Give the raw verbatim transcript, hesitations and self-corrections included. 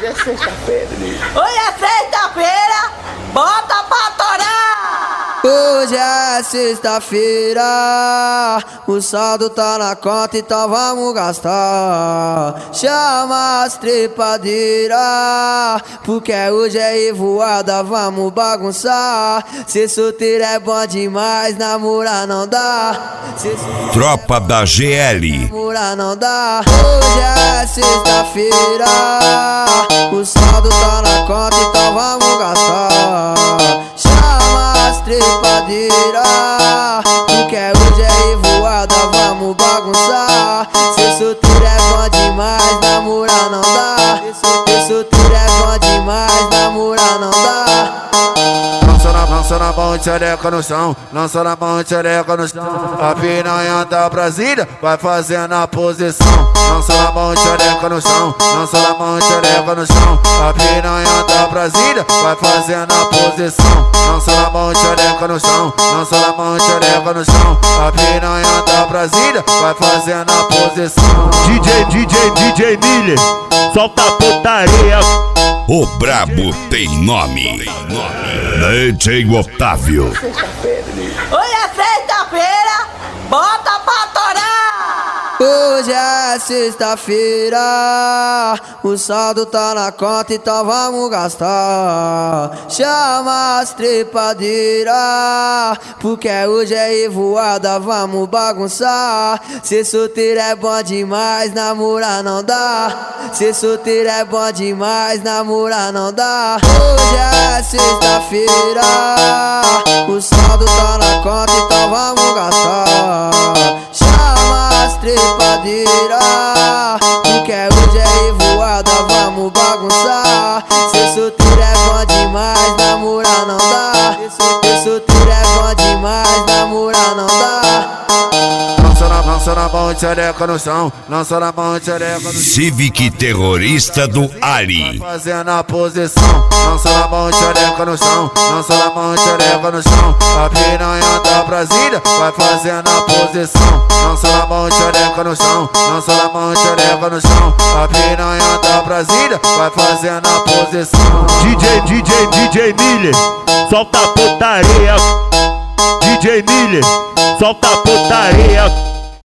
Hoje é sexta-feira, nego. Hoje é sexta-feira, bota pra torar! Hoje é sexta-feira, o saldo tá na conta, então vamos gastar. Chama as trepadeiras, porque hoje é revoada, vamos bagunçar. Ser solteiro é bom demais, namorar não dá. Tropa da G L. Namorar não dá. Hoje é sexta-feira, o saldo tá na conta, então vamos gastar. Chama as trepadeiras, porque hoje é revoada, vamos bagunçar. Ser solteiro é bom demais, namorar não dá. Ser solteiro é bom demais, namorar não dá. Lança na, lança na mão, tchereca no chão. Lança na mão, tchereca no chão. A piranha da Brasília vai fazendo a posição. Lança na mão, tchereca no chão. Lança na mão, tchereca no chão. A piranha da Brasília vai fazendo a posição. Lança na mão, tchereca no chão. Lança na mão, tchereca no chão. A piranha da Brasília vai fazendo a posição. D J, D J, D J Miller, solta a putaria. O brabo tem nome. D J Otávio. Sexta-feira, nego. Hoje é sexta-feira, bota pra torar! Hoje é sexta-feira, o saldo tá na conta, então vamos gastar. Chama as trepadeiras, porque hoje é revoada, vamos bagunçar. Ser solteiro é bom demais, namorar não dá. Ser solteiro é bom demais, namorar não dá. Hoje é sexta-feira, o saldo tá na conta, então vamos gastar. Chama as trepadeiras, porque hoje é revoada, vamos bagunçar. Ser solteiro é bom demais, namorar não dá. Ser solteiro é bom demais, namorar não dá. Lança na, lança na mão, tchereca no chão. Lança na mão, tchereca no chão. Civic terrorista do Ali. Fazendo a posição. Lança na mão, tchereca no chão. Lança na mão, tchereca no chão. A piranha da Brasília vai fazendo a posição. Lança na mão, tchereca no chão. Lança na mão, tchereca no chão. A piranha da Brasília vai fazendo a posição. D J, D J, D J Miller, solta a putaria. D J Miller, solta a putaria.